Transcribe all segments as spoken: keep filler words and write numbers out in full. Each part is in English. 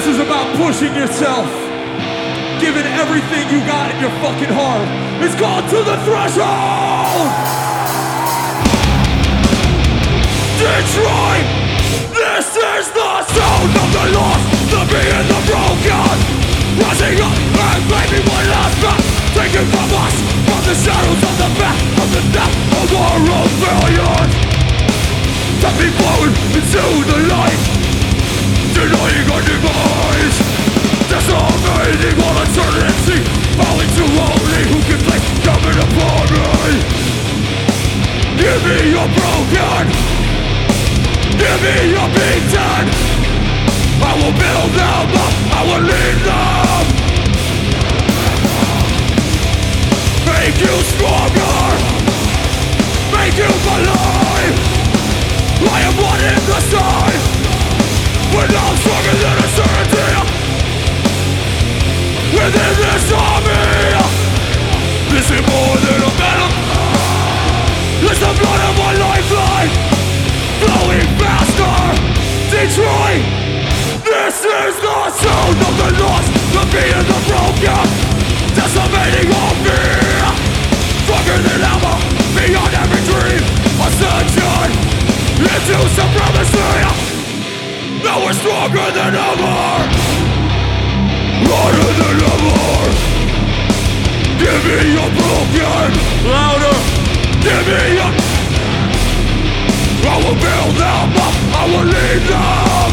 This is about pushing yourself, giving everything you got in your fucking heart. It's called To the Threshold! Detroit! This is the sound of the lost, the being the broken. Rising up and claiming one last back, taken from us, from the shadows of the back of the death of our own failures. To be blown into the light, denying our demise. Decimating all eternity, falling to only who can place coming upon me. Give me your broken, give me your beaten. I will build them up, I will lead them. Make you stronger, make you believe. I am one in the sun, but I'm stronger than a certainty. Within this army, this is more than a battle. It's the blood of my lifeline, flowing faster. Detroit, this is the sound of the lost, the beat of the broken, decimating all fear. Stronger than ever, beyond every dream. Ascension into supremacy. Now we're stronger than ever, harder than ever. Give me your broken, louder. Give me your, I will build them up, I will lead them.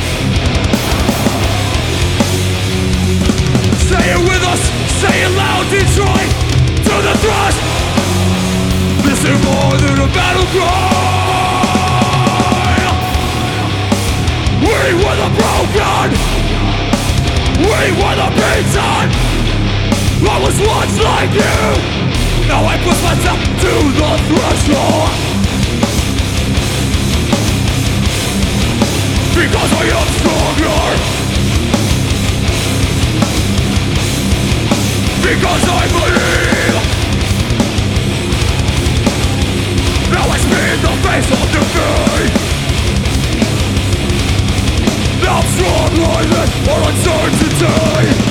Say it with us, say it loud, Detroit. To the thrust. This is more than a battle cry. We were the broken, we were the beaten. I was once like you, now I push myself to the threshold. Because I am stronger, because I believe. Now I spin the face of defeat. Now I'm stronger than all uncertainty.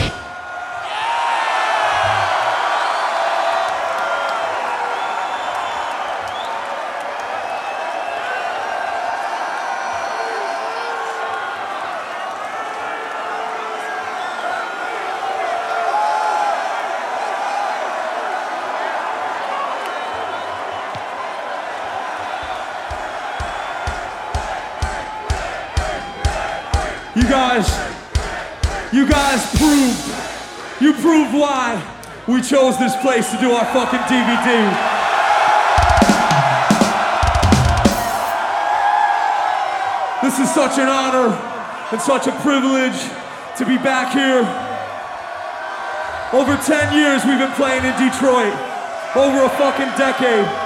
You guys, you guys proved, you proved why we chose this place to do our fucking D V D. This is such an honor and such a privilege to be back here. Over ten years we've been playing in Detroit, over a fucking decade.